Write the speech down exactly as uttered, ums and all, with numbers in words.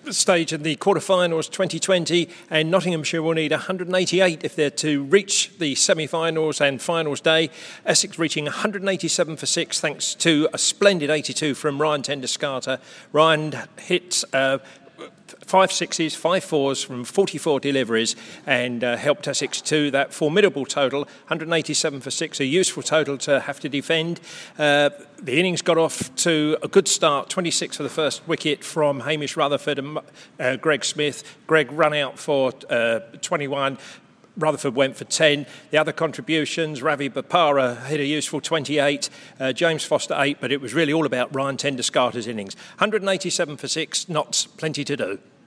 stage in the quarterfinals twenty twenty, and Nottinghamshire will need one hundred eighty-eight if they're to reach the semi-finals and finals day. Essex reaching one hundred eighty-seven for six thanks to a splendid eighty-two from Ryan Tendescarter. Ryan hit uh, five sixes, five fours from forty-four deliveries and uh, helped Essex to that formidable total, one hundred eighty-seven for six, a useful total to have to defend. Uh, the innings got off to a good start, twenty-six for the first wicket from Hamish Rutherford and uh, Greg Smith. Greg run out for uh, twenty-one. Rutherford went for ten. The other contributions, Ravi Bopara hit a useful twenty-eight, uh, James Foster eight, but it was really all about Ryan Tendescarter's innings. one hundred eighty-seven for six, not plenty to do.